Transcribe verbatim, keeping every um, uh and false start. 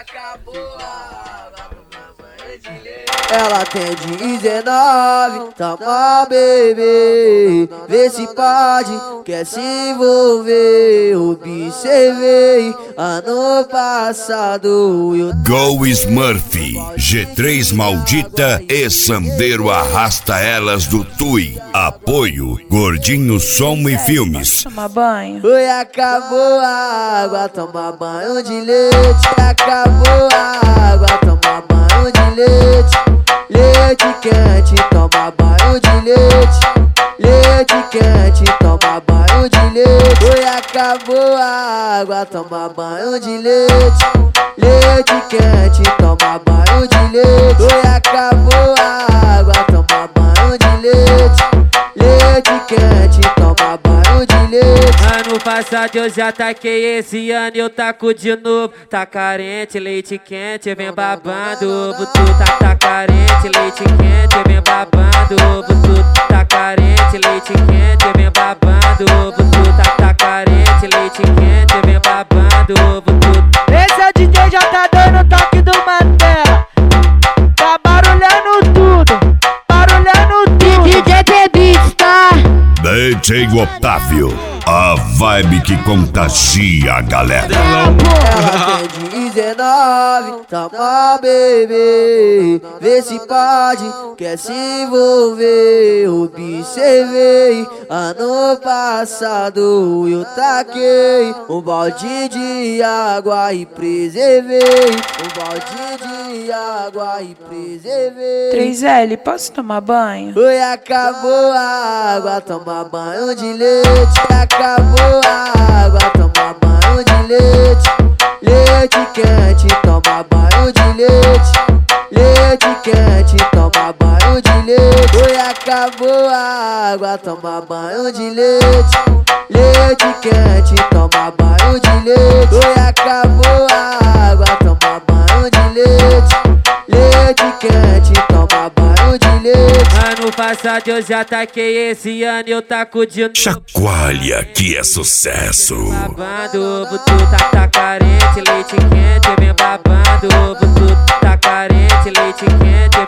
acabou a água, toma banho de leite. Ela tem dezenove, toma bebê, vê se pode, quer se envolver. Observei ano passado eu... Go Smurf, G três Maldita e Sandeiro arrasta elas do Tui. Apoio Gordinho Som e Filmes. Toma banho. Oi, acabou a água, toma banho de leite. Acabou a água, toma banho de leite. Leite quente, toma banho de leite. Leite quente, toma banho de leite. Oi, acabou a água, toma banho de leite. Leite quente, toma banho de leite. Oi, acabou a água, toma banho de leite. Leite quente, toma banho de leite. Ano passado eu já taquei, esse ano eu taco de novo. Tá carente, leite quente, vem babando. Ovo tu tá, tá carente, leite quente, vem babando. Ovo tu tá carente, leite quente, vem babando. Ovo tu tá, tá carente, leite quente, vem babando. Ovo tu. Esse é o D J já tá dando toque do Mantela. Tá barulhando tudo, barulhando tudo. D J T-Beats, tá? D J Otávio, a vibe que contagia a galera. Ela tem dezenove, toma bebê, vê se pode, quer se envolver. Observei ano passado eu taquei um balde de água e preservei. Um balde de água e preservei. três L, posso tomar banho? Oi, acabou a água, toma banho de leite. Acabou a água, toma banho de leite. Leite quente, toma banho de leite. Leite quente, toma banho de leite. Oi, acabou a água, toma banho de leite. Leite quente, toma banho de leite. Oi, acabou a água, toma banho de leite. Leite quente, toma banho de leite. Ano passado eu já taquei, esse ano eu taco de novo. Chacoalha que é sucesso. Babando, ovo tu tá, tá carente, leite quente, vem babando. Ovo tu tá carente, leite quente,